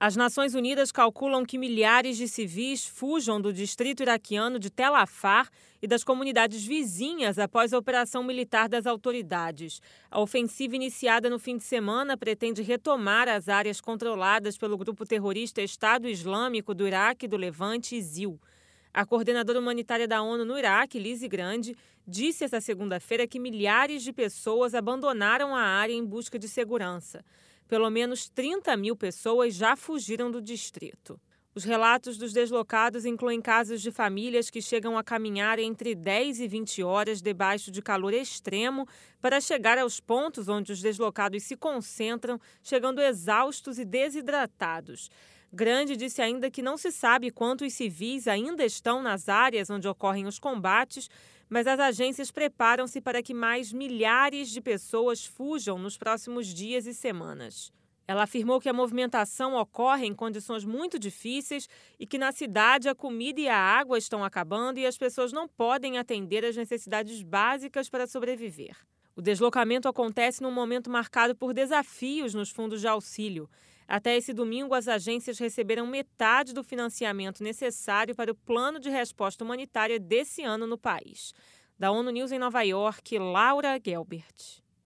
As Nações Unidas calculam que milhares de civis fujam do distrito iraquiano de Tel Afar e das comunidades vizinhas após a operação militar das autoridades. A ofensiva iniciada no fim de semana pretende retomar as áreas controladas pelo grupo terrorista Estado Islâmico do Iraque e do Levante, ISIL. A coordenadora humanitária da ONU no Iraque, Lise Grande, disse esta segunda-feira que milhares de pessoas abandonaram a área em busca de segurança. Pelo menos 30 mil pessoas já fugiram do distrito. Os relatos dos deslocados incluem casos de famílias que chegam a caminhar entre 10 e 20 horas debaixo de calor extremo para chegar aos pontos onde os deslocados se concentram, chegando exaustos e desidratados. Grande disse ainda que não se sabe quantos civis ainda estão nas áreas onde ocorrem os combates, mas as agências preparam-se para que mais milhares de pessoas fujam nos próximos dias e semanas. Ela afirmou que a movimentação ocorre em condições muito difíceis e que na cidade a comida e a água estão acabando e as pessoas não podem atender às necessidades básicas para sobreviver. O deslocamento acontece num momento marcado por desafios nos fundos de auxílio. Até esse domingo, as agências receberam metade do financiamento necessário para o plano de resposta humanitária desse ano no país. Da ONU News em Nova York, Laura Gelbert.